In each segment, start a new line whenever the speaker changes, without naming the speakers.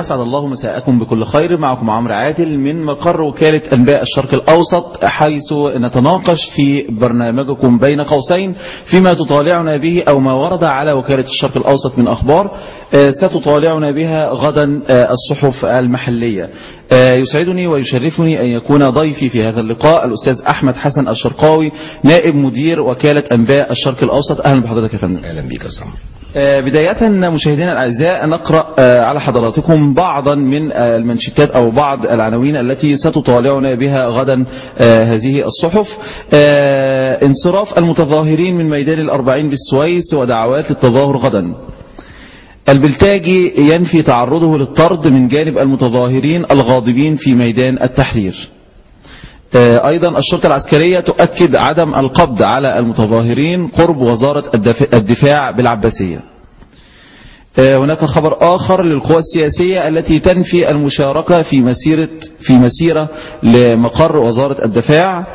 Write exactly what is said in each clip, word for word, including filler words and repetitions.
أسعد الله مساءكم بكل خير. معكم عمرو عادل من مقر وكالة أنباء الشرق الأوسط، حيث نتناقش في برنامجكم بين قوسين فيما تطالعنا به أو ما ورد على وكالة الشرق الأوسط من أخبار ستطالعنا بها غدا الصحف المحلية. يسعدني ويشرفني أن يكون ضيفي في هذا اللقاء الأستاذ أحمد حسن الشرقاوي، نائب مدير وكالة أنباء الشرق الأوسط. أهلا بحضرتك يا فندم.
أهلا بك يا سامر.
بداية مشاهدينا الأعزاء، نقرأ على حضراتكم بعضا من المنشطات أو بعض العناوين التي ستطالعنا بها غدا هذه الصحف. انصراف المتظاهرين من ميدان الأربعين بالسويس ودعوات للتظاهر غدا. البلتاجي ينفي تعرضه للطرد من جانب المتظاهرين الغاضبين في ميدان التحرير. أيضا الشرطة العسكرية تؤكد عدم القبض على المتظاهرين قرب وزارة الدفاع بالعباسية. هناك خبر آخر للقوى السياسية التي تنفي المشاركة في مسيرة في مسيرة لمقر وزارة الدفاع.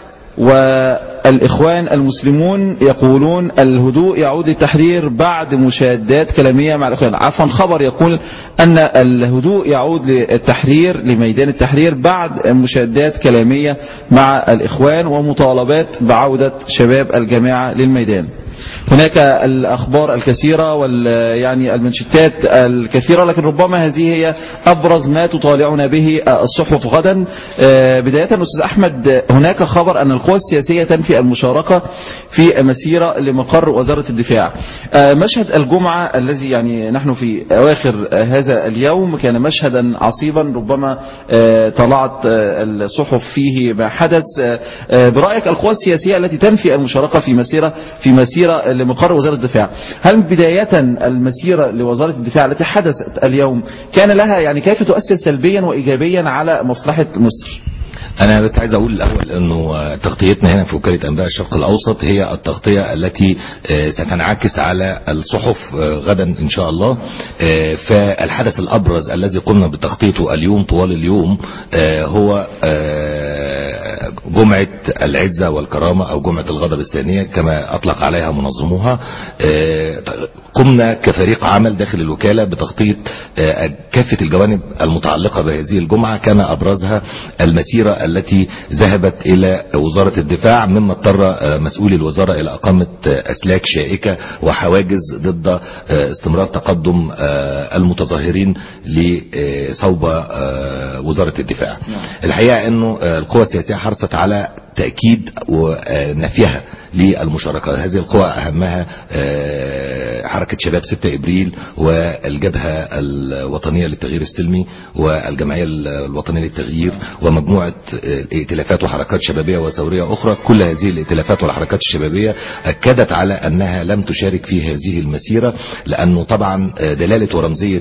والإخوان المسلمون يقولون الهدوء يعود للتحرير بعد مشادات كلامية مع الإخوان. عفوا، خبر يقول أن الهدوء يعود للتحرير لميدان التحرير بعد مشادات كلامية مع الإخوان ومطالبات بعودة شباب الجماعة للميدان. هناك الأخبار الكثيرة وال يعني المنشطات الكثيرة، لكن ربما هذه هي أبرز ما تطالعنا به الصحف غدا. بداية أستاذ أحمد، هناك خبر أن القوى السياسية تنفي المشاركة في مسيرة لمقر وزارة الدفاع. مشهد الجمعة الذي يعني نحن في أواخر هذا اليوم كان مشهدا عصيبا، ربما طلعت الصحف فيه ما حدث. برأيك القوى السياسية التي تنفي المشاركة في مسيرة في مسيرة لمقر وزارة الدفاع، هل بداية المسيرة لوزارة الدفاع التي حدثت اليوم كان لها يعني كيف تؤثر سلبيا وإيجابيا على مصلحة مصر؟
أنا بس عايز أقول الأول أنه تغطيتنا هنا في وكالة أنباء الشرق الأوسط هي التغطية التي ستنعكس على الصحف غدا إن شاء الله. فالحدث الأبرز الذي قمنا بتغطيته اليوم طوال اليوم هو جمعة العزة والكرامة أو جمعة الغضب الثانية كما أطلق عليها منظموها. قمنا كفريق عمل داخل الوكالة بتغطية كافة الجوانب المتعلقة بهذه الجمعة، كان أبرزها المسيرة التي ذهبت إلى وزارة الدفاع، مما اضطر مسؤولي الوزارة إلى إقامة أسلاك شائكة وحواجز ضد استمرار تقدم المتظاهرين لصوب وزارة الدفاع. الحقيقة أنه القوى السياسية حرصت على تأكيد ونفيها للمشاركة. هذه القوى أهمها حركة شباب ستة إبريل والجبهة الوطنية للتغيير السلمي والجمعية الوطنية للتغيير ومجموعة ائتلافات وحركات شبابية وثورية أخرى. كل هذه الائتلافات والحركات الشبابية أكدت على أنها لم تشارك في هذه المسيرة، لأنه طبعا دلالة ورمزية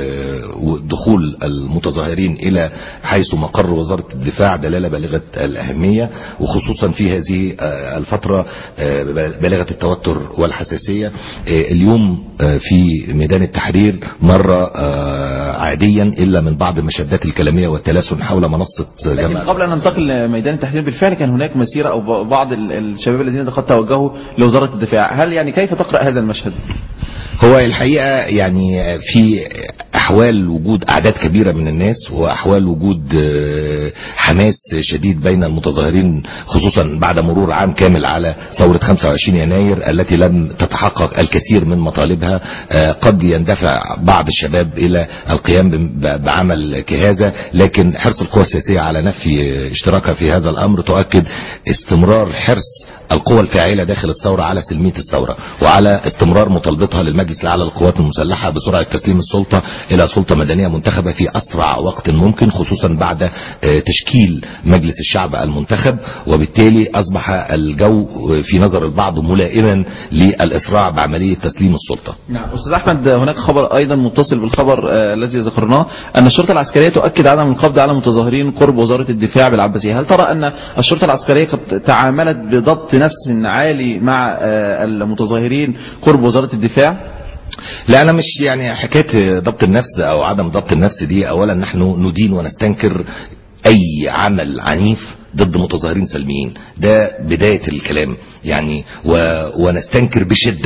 دخول المتظاهرين إلى حيث مقر وزارة الدفاع دلالة بالغة الأهمية، وخصوصا في هذه الفترة بالغة التوتر والحساسية. اليوم في ميدان التحرير مرة عاديا إلا من بعض المشادات الكلامية والتلاسن حول منصة جمال.
لكن قبل أن ننتقل لميدان التحرير بالفعل كان هناك مسيرة أو بعض الشباب الذين قد توجهوا لوزارة الدفاع. هل يعني كيف تقرأ هذا المشهد؟
هو الحقيقة يعني في أحوال وجود أعداد كبيرة من الناس وأحوال وجود حماس شديد بين المتظاهرين، خصوصا بعد مرور عام كامل على ثورة خمسة وعشرين يناير التي لم تتحقق الكثير من مطالبها. قد يندفع بعض الشباب إلى القيام بعمل كهذا، لكن حرص القوى السياسية على نفي اشتراكها في هذا الأمر تؤكد استمرار حرص القوى الفاعلة داخل الثورة على سلمية الثورة وعلى استمرار مطالبتها للمجلس الأعلى للقوات المسلحة بسرعة تسليم السلطة إلى سلطة مدنية منتخبة في أسرع وقت ممكن، خصوصا بعد تشكيل مجلس الشعب المنتخب. وبالتالي أصبح الجو في نظر البعض ملائما للإسراع بعملية تسليم السلطة.
نعم أستاذ أحمد، هناك خبر أيضا متصل بالخبر الذي ذكرناه أن الشرطة العسكرية تؤكد عدم القبض على متظاهرين قرب وزارة الدفاع بالعباسية. هل ترى أن الشرطة العسكرية قد تعاملت بضبط نفس عالي مع المتظاهرين قرب وزارة الدفاع؟
لا، أنا مش يعني حكاية ضبط النفس أو عدم ضبط النفس دي. أولا نحن ندين ونستنكر أي عمل عنيف ضد متظاهرين سلميين، ده بداية الكلام يعني، ونستنكر بشدة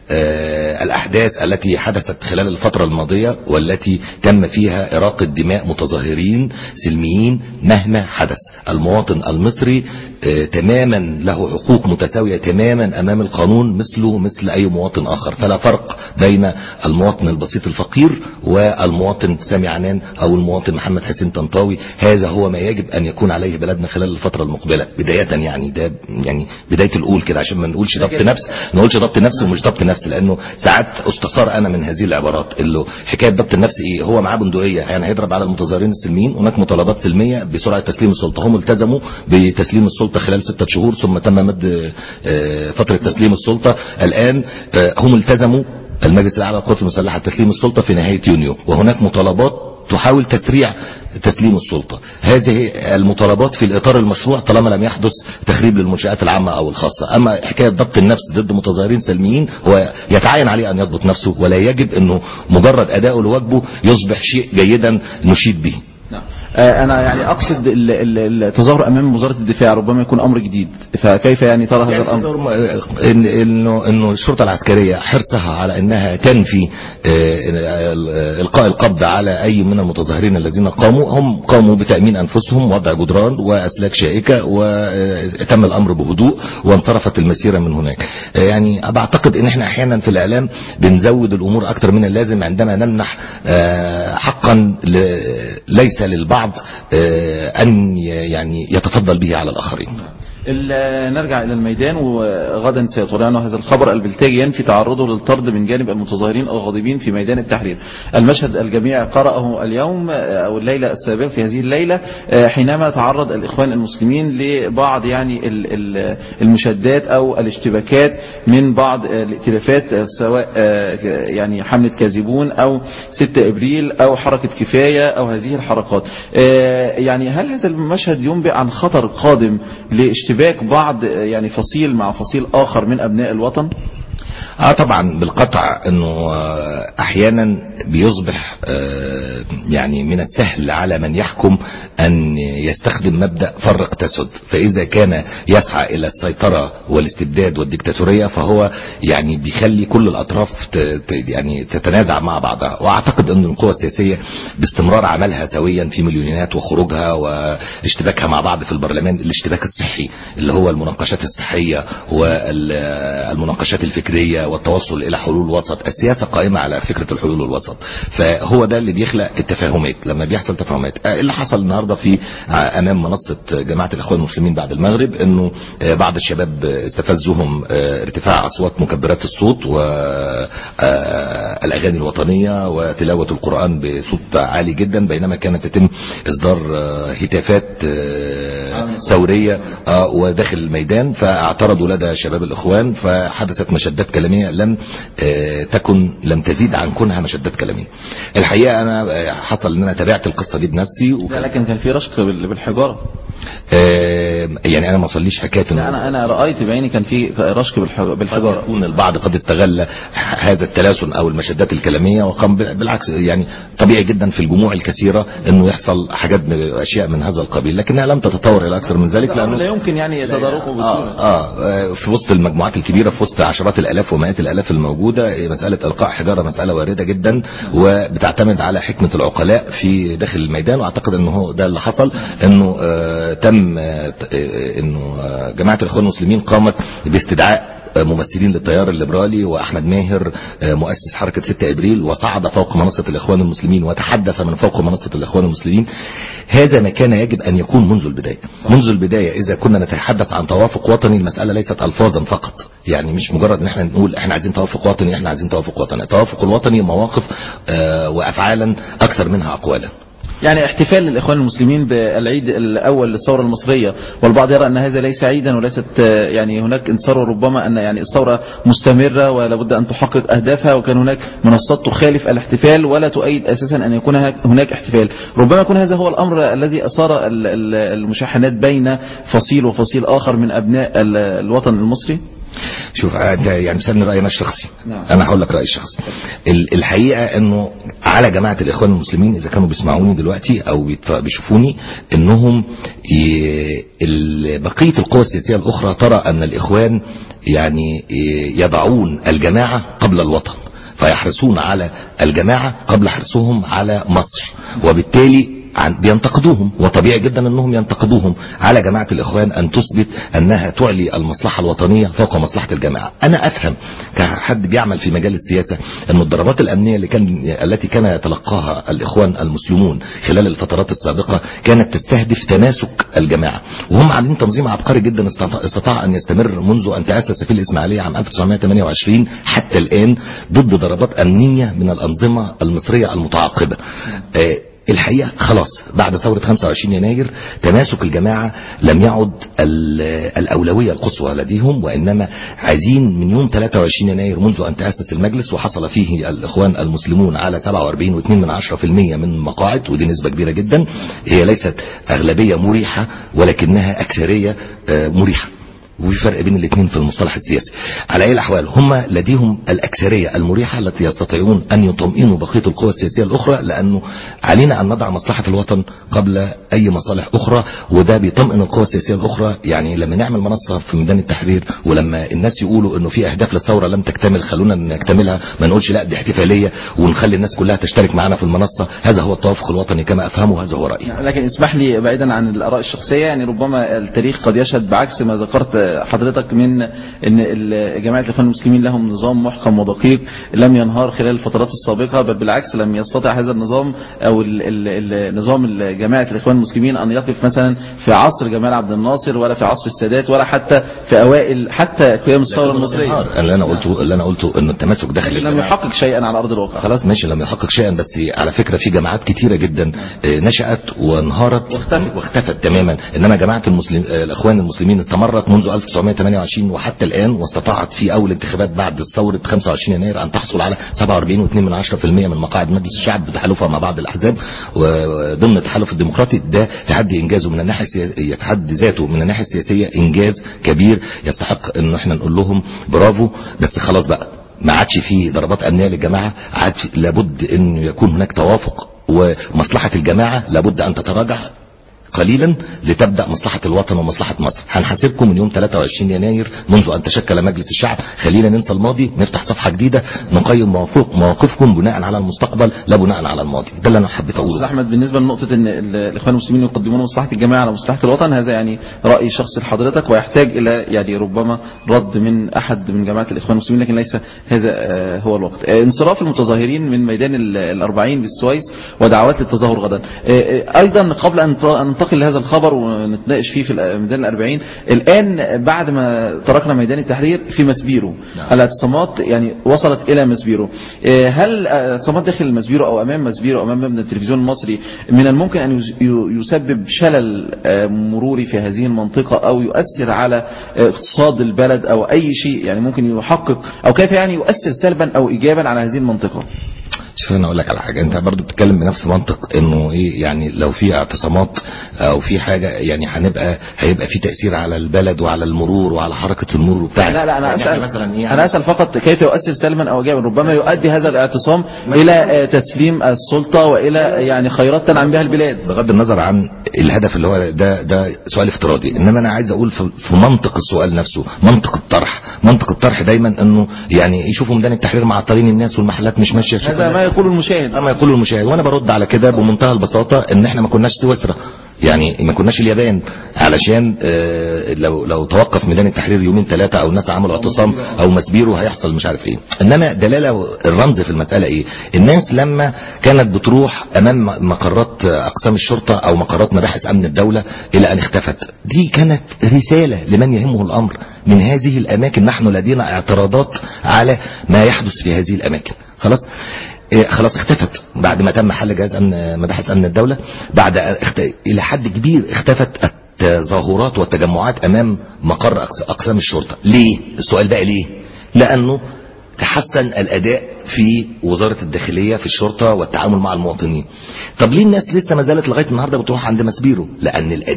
آه الأحداث التي حدثت خلال الفترة الماضية والتي تم فيها إراقة دماء متظاهرين سلميين مهما حدث. المواطن المصري آه تماما له حقوق متساوية تماما أمام القانون مثله مثل أي مواطن آخر، فلا فرق بين المواطن البسيط الفقير والمواطن سامي عنان أو المواطن محمد حسين طنطاوي. هذا هو ما يجب أن يكون عليه بلدنا خلال الفترة المقبلة بداية، يعني ده يعني بداية الأول كده عشان ما نقولش ضبط نفس، ما نقولش ضبط نفس ومش ضبط نفس، لأنه ساعات استثار أنا من هذه العبارات اللي حكاية ضبط النفس إيه، هو معاه بندقية يعني هيضرب على المتظاهرين السلميين، هناك مطالبات سلمية بسرعة تسليم السلطة، هم التزموا بتسليم السلطة خلال ستة شهور ثم تم مد فترة تسليم السلطة. الآن هم التزموا المجلس الأعلى للقوات المسلحة تسليم السلطة في نهاية يونيو، وهناك مطالبات تحاول تسريع تسليم السلطة. هذه المطالبات في الإطار المشروع طالما لم يحدث تخريب للمنشآت العامة أو الخاصة. أما حكاية ضبط النفس ضد متظاهرين سلميين هو يتعين عليه أن يضبط نفسه، ولا يجب أنه مجرد أداؤه لواجبه يصبح شيء جيدا نشيد به.
نعم. أنا يعني أقصد التظاهر أمام وزارة الدفاع ربما يكون أمر جديد، فكيف يعني ترى هذا الأمر؟
إنه إنه الشرطة العسكرية حرصها على أنها تنفي إلقاء القبض على أي من المتظاهرين الذين قاموا، هم قاموا بتأمين أنفسهم وضع جدران وأسلاك شائكة وتم الأمر بهدوء وانصرفت المسيرة من هناك. يعني بعتقد إن إحنا أحيانا في الإعلام بنزود الأمور أكثر من اللازم عندما نمنح حقا ليس للبعض أن يعني يتفضل به على الآخرين.
نرجع إلى الميدان، وغدا سيطلعنا هذا الخبر. البلتاجي ينفي تعرضه للطرد من جانب المتظاهرين الغاضبين في ميدان التحرير. المشهد الجميع قرأه اليوم أو الليلة السابقة في هذه الليلة حينما تعرض الإخوان المسلمين لبعض يعني المشادات أو الاشتباكات من بعض الائتلافات، سواء يعني حملة كاذبون أو ستة إبريل أو حركة كفاية أو هذه الحركات. يعني هل هذا المشهد ينبئ عن خطر قادم لاشتباك اشتباك بعض يعني فصيل مع فصيل آخر من أبناء الوطن؟
اه طبعا بالقطع انه احيانا بيصبح يعني من السهل على من يحكم ان يستخدم مبدأ فرق تسد، فاذا كان يسعى الى السيطرة والاستبداد والديكتاتورية فهو يعني بيخلي كل الاطراف يعني تتنازع مع بعضها. واعتقد ان القوى السياسية باستمرار عملها سويا في مليونيات وخروجها واشتباكها مع بعض في البرلمان، الاشتباك الصحي اللي هو المناقشات الصحية والمناقشات الفكرية والتوصل الى حلول وسط. السياسة قائمة على فكرة الحلول الوسط، فهو ده اللي بيخلق التفاهمات. لما بيحصل تفاهمات اللي حصل النهاردة في امام منصة جماعة الاخوان المسلمين بعد المغرب، انه بعض الشباب استفزهم ارتفاع اصوات مكبرات الصوت والاغاني الوطنية وتلاوة القرآن بصوت عالي جدا، بينما كانت تتم اصدار هتافات ثورية وداخل الميدان، فاعترضوا لدى شباب الاخوان فحدثت مشادات كلامية لم تكن لم تزيد عن كونها مشادات كلامية. الحقيقة انا حصل ان انا تابعت القصة دي بنفسي،
لكن كان في رشق بالحجارة.
يعني انا ما وصليش حكايه
انا انا رايت بعيني كان في رشق بالحجاره.
يكون البعض قد استغل هذا التلاسن او المشادات الكلاميه وقام بالعكس. يعني طبيعي جدا في الجموع الكثيره انه يحصل حاجات اشياء من هذا القبيل، لكنها لم تتطور الى اكثر من ذلك، لانه
لا يمكن يعني يتداركوا بسهوله.
آه, اه في وسط المجموعات الكبيره، في وسط عشرات الالاف ومئات الالاف الموجوده، مساله القاء حجاره مساله وارده جدا وبتعتمد على حكمه العقلاء في داخل الميدان. واعتقد انه ده اللي حصل، انه آه تم انه جماعة الاخوان المسلمين قامت باستدعاء ممثلين للتيار الليبرالي واحمد ماهر مؤسس حركة ستة ابريل، وصعد فوق منصة الاخوان المسلمين وتحدث من فوق منصة الاخوان المسلمين. هذا ما كان يجب ان يكون منذ البداية. منذ البداية اذا كنا نتحدث عن توافق وطني، المسألة ليست الفاظا فقط، يعني مش مجرد ان احنا نقول احنا عايزين توافق وطني احنا عايزين توافق وطني. التوافق الوطني مواقف وافعالا اكثر منها اقوالا.
يعني احتفال الإخوان المسلمين بالعيد الأول للثورة المصرية، والبعض يرى أن هذا ليس عيدا وليست يعني هناك انتصار، وربما أن يعني الثورة مستمرة ولا بد أن تحقق أهدافها، وكان هناك منصات تخالف الاحتفال ولا تؤيد أساسا أن يكون هناك احتفال. ربما يكون هذا هو الأمر الذي أثار المشاحنات بين فصيل وفصيل آخر من أبناء الوطن المصري.
شوف انت يعني بسألني رأيي انا الشخصي. نعم. انا هقول لك رأيي الشخصي. الحقيقة انه على جماعة الاخوان المسلمين اذا كانوا بيسمعوني دلوقتي او بيشوفوني، انهم بقية القوى السياسية الاخرى ترى ان الاخوان يعني يضعون الجماعة قبل الوطن، فيحرصون على الجماعة قبل حرصهم على مصر، وبالتالي بينتقدوهم، وطبيعي جدا انهم ينتقدوهم على جماعة الاخوان ان تثبت انها تعلي المصلحة الوطنية فوق مصلحة الجماعة. انا افهم كحد بيعمل في مجال السياسة ان الضربات الامنية اللي كان التي كان يتلقاها الاخوان المسلمون خلال الفترات السابقة كانت تستهدف تماسك الجماعة، وهم عاملين تنظيم عبقري جدا استطاع ان يستمر منذ ان تأسس في الاسماعيلية عام ألف وتسعمائة وثمانية وعشرين حتى الان ضد ضربات امنية من الانظمة المصرية المتعاقبة. آه الحقيقة خلاص بعد ثورة خمسة وعشرين يناير تماسك الجماعة لم يعد الأولوية القصوى لديهم، وإنما عايزين من يوم ثلاثة وعشرين يناير منذ أن تأسس المجلس وحصل فيه الإخوان المسلمون على سبعة وأربعين فاصلة اثنين من عشرة بالمئة من المقاعد، ودي نسبة كبيرة جدا، هي ليست أغلبية مريحة ولكنها أكثرية مريحة، وفي فرق بين الاثنين في المصطلح السياسي. على اي الاحوال هم لديهم الاكثريه المريحه التي يستطيعون ان يطمئنوا بقيه القوى السياسيه الاخرى، لانه علينا ان نضع مصلحه الوطن قبل اي مصالح اخرى، وده بيطمئن القوى السياسيه الاخرى. يعني لما نعمل منصه في ميدان التحرير ولما الناس يقولوا انه في اهداف للثوره لم تكتمل خلونا نكتملها، ما نقولش لا دي احتفاليه ونخلي الناس كلها تشترك معنا في المنصه، هذا هو التوافق الوطني كما افهمه، هذا هو رايي.
لكن اسمح لي بعيدا عن الاراء الشخصيه، يعني ربما التاريخ قد يشهد بعكس ما ذكرت حضرتك من ان جماعه الاخوان المسلمين لهم نظام محكم ودقيق لم ينهار خلال الفترات السابقه، بل بالعكس لم يستطع هذا النظام او النظام جماعه الاخوان المسلمين ان يقف مثلا في عصر جمال عبد الناصر ولا في عصر السادات ولا حتى في اوائل حتى قيام الثوره المصريه.
اللي انا قلته اللي انا قلته انه التماسك داخل
لم يحقق شيئا على ارض الواقع.
خلاص ماشي، لم يحقق شيئا، بس على فكره في جماعات كتيره جدا نشأت وانهارت واختفت, واختفت تماما، انما جماعه المسلم الاخوان المسلمين استمرت منذ ألف وتسعمائة وثمانية وعشرين وحتى الآن، واستطاعت في أول انتخابات بعد ثورة خمسة وعشرين يناير أن تحصل على سبعة وأربعين فاصلة اثنين من عشرة بالمئة من مقاعد مجلس الشعب بتحالفها مع بعض الأحزاب وضمن التحالف الديمقراطي. ده في حد إنجازه من الناحية السياسية، في حد ذاته من الناحية السياسية إنجاز كبير يستحق إنه إحنا نقول لهم برافو. بس خلاص بقى ما عادش فيه ضربات أمنية للجماعة، عاد لابد إنه يكون هناك توافق، ومصلحة الجماعة لابد أن تتراجع قليلا لتبدأ مصلحة الوطن ومصلحة مصر. هنحاسبكم من يوم ثلاثة وعشرين يناير منذ أن تشكل مجلس الشعب، خلينا ننسى الماضي نفتح صفحة جديدة نقيم مواقفكم بناء على المستقبل لا بناء على الماضي. ده اللي أنا حبيت أقوله.
أستاذ أحمد، بالنسبة لنقطة أن الإخوان المسلمين يقدمون مصلحة الجماعة على مصلحة الوطن، هذا يعني رأي شخصي لحضرتك ويحتاج إلى يعني ربما رد من أحد من جماعة الإخوان المسلمين، لكن ليس هذا هو الوقت. انصراف المتظاهرين من ميدان الأربعين بالسويس ودعوات للتظاهر غدا. أيضا قبل أن ننتقل لهذا الخبر ونتناقش فيه في ميدان الأربعين، الآن بعد ما تركنا ميدان التحرير في مسبيرو نعم. الاعتصامات يعني وصلت إلى مسبيرو. هل الاعتصامات داخل مسبيرو أو أمام مسبيرو أو أمام مبنى التلفزيون المصري من الممكن أن يسبب شلل مروري في هذه المنطقة أو يؤثر على اقتصاد البلد أو أي شيء يعني ممكن يحقق أو كيف يعني يؤثر سلبا أو إيجابا على هذه المنطقة؟
شوف انا اقول لك على حاجه، انت برضو بتتكلم بنفس منطق انه ايه يعني لو في اعتصامات او في حاجه يعني هنبقى هيبقى في تاثير على البلد وعلى المرور وعلى حركه المرور وبتاع.
لا لا انا اسال مثلا إيه يعني انا اسال فقط كيف يؤثر سلبا او ايجابا. ربما يؤدي هذا الاعتصام الى تسليم السلطه والى يعني خيرات تنعم بها البلاد،
بغض النظر عن الهدف اللي هو ده ده سؤال افتراضي. انما انا عايز اقول في منطق السؤال نفسه، منطق الطرح منطق الطرح دايما انه يعني يشوفوا ميدان التحرير معطلين الناس والمحلات مش ماشيه.
هذا ما يقول المشاهد
ما يقول المشاهد، وانا برد على كده بمنتهى البساطه ان احنا ما كناش سويسرا، يعني ما كناش اليابان علشان اه لو لو توقف ميدان التحرير يومين ثلاثه او الناس عملوا اعتصام او مسبيرو هيحصل مش عارف ايه. انما دلاله الرمز في المساله ايه؟ الناس لما كانت بتروح امام مقرات اقسام الشرطه او مقرات مباحث امن الدوله الى ان اختفت، دي كانت رساله لمن يهمه الامر من هذه الاماكن. نحن لدينا اعتراضات على ما يحدث في هذه الاماكن. خلاص إيه خلاص اختفت بعد ما تم حل جهاز امن مباحث امن الدوله، بعد اخت... الى حد كبير اختفت التظاهرات والتجمعات امام مقر اقسام الشرطه. ليه؟ السؤال بقى ليه؟ لانه تحسن الاداء في وزاره الداخليه في الشرطه والتعامل مع المواطنين. طب ليه الناس لسه ما زالت لغايه النهارده بتروح عند مسبيرو؟ لان الاداء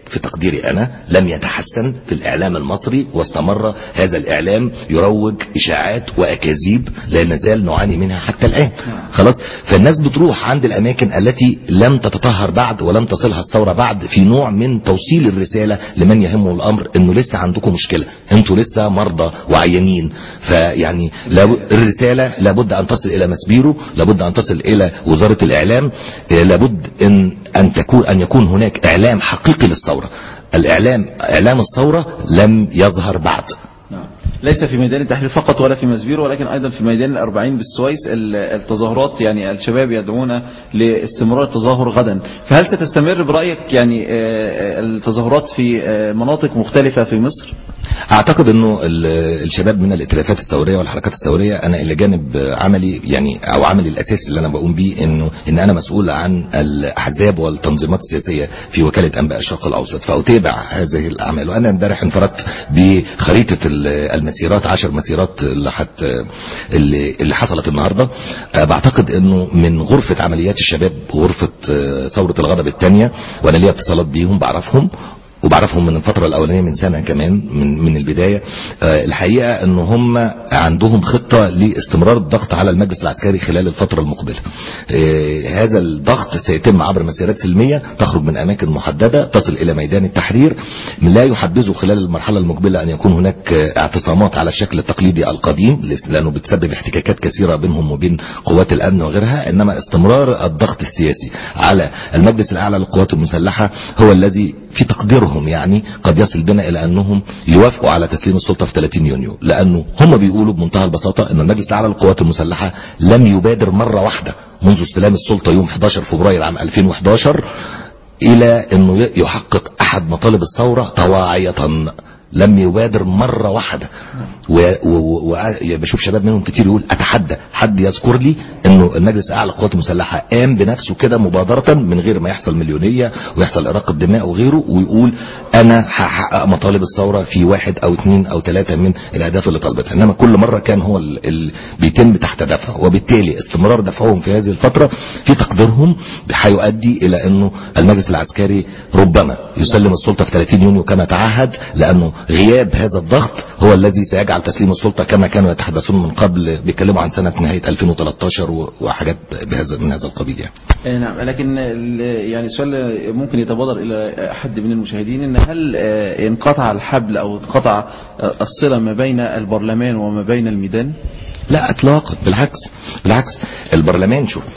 في تقديري أنا لم يتحسن في الإعلام المصري، واستمر هذا الإعلام يروج إشاعات وأكاذيب لا نزال نعاني منها حتى الآن. خلاص، فالناس بتروح عند الأماكن التي لم تتطهر بعد ولم تصلها الثورة بعد في نوع من توصيل الرسالة لمن يهمه الأمر إنه لسه عندكم مشكلة، أنتوا لسه مرضى وعيانين. فيعني الرسالة لابد أن تصل إلى مسبيرو، لابد أن تصل إلى وزارة الإعلام، لابد أن أن تكون أن يكون هناك إعلام حقيقي للثورة. الإعلام إعلام الثورة لم يظهر بعد.
ليس في ميدان التحرير فقط ولا في مسبيرو، ولكن أيضا في ميدان الأربعين بالسويس التظاهرات، يعني الشباب يدعون لاستمرار التظاهر غدا. فهل ستستمر برأيك يعني التظاهرات في مناطق مختلفة في مصر؟
اعتقد انه الشباب من الائتلافات الثوريه والحركات الثوريه، انا الى جانب عملي يعني او عملي الاساسي اللي انا بقوم بيه انه ان انا مسؤول عن الاحزاب والتنظيمات السياسيه في وكاله انباء الشرق الاوسط، فاتابع هذه الاعمال. وانا امبارح انفردت بخريطه المسيرات، عشر مسيرات اللي حت اللي, اللي حصلت النهارده. بعتقد انه من غرفه عمليات الشباب، غرفه ثوره الغضب الثانيه، وانا ليا اتصالات بيهم بعرفهم وبعرفهم من الفترة الأولانية من سنة كمان من من البداية. آه الحقيقة أن هم عندهم خطة لاستمرار الضغط على المجلس العسكري خلال الفترة المقبلة. آه هذا الضغط سيتم عبر مسيرات سلمية تخرج من أماكن محددة تصل إلى ميدان التحرير. لا يحبذوا خلال المرحلة المقبلة أن يكون هناك اعتصامات على الشكل التقليدي القديم، لأنه بتسبب احتكاكات كثيرة بينهم وبين قوات الأمن وغيرها، إنما استمرار الضغط السياسي على المجلس الأعلى للقوات المسلحة هو الذي في تقديرهم يعني قد يصل بنا الى انهم يوافقوا على تسليم السلطة في ثلاثين يونيو، لانه هم بيقولوا بمنتهى البساطة ان المجلس الاعلى للقوات المسلحة لم يبادر مرة واحدة منذ استلام السلطة يوم احد عشر فبراير عام ألفين وأحد عشر الى انه يحقق احد مطالب الثورة طواعية. لم يبادر مرة واحدة. وبشوف شباب منهم كتير يقول اتحدى حد يذكر لي انه المجلس الاعلى للقوات المسلحه قام بنفسه كده مبادره من غير ما يحصل مليونيه ويحصل اراقه دماء وغيره، ويقول انا هحقق مطالب الثوره في واحد او اثنين او ثلاثه من الاهداف اللي طلبتها. انما كل مره كان هو اللي بيتم تحت دفعه، وبالتالي استمرار دفعهم في هذه الفتره في تقديرهم هيؤدي الى انه المجلس العسكري ربما يسلم السلطه في ثلاثين يونيو كما تعهد، لانه غياب هذا الضغط هو الذي سيجعل تسليم السلطة كما كانوا يتحدثون من قبل، بيتكلموا عن سنة نهاية ألفين وثلاثة عشر وحاجات بهذا من هذا القبيل يعني.
نعم، لكن يعني سؤال ممكن يتبادر إلى أحد من المشاهدين، إن هل انقطع الحبل أو انقطع الصلة ما بين البرلمان وما بين الميدان؟
لا اطلاقا، بالعكس بالعكس. البرلمان شوف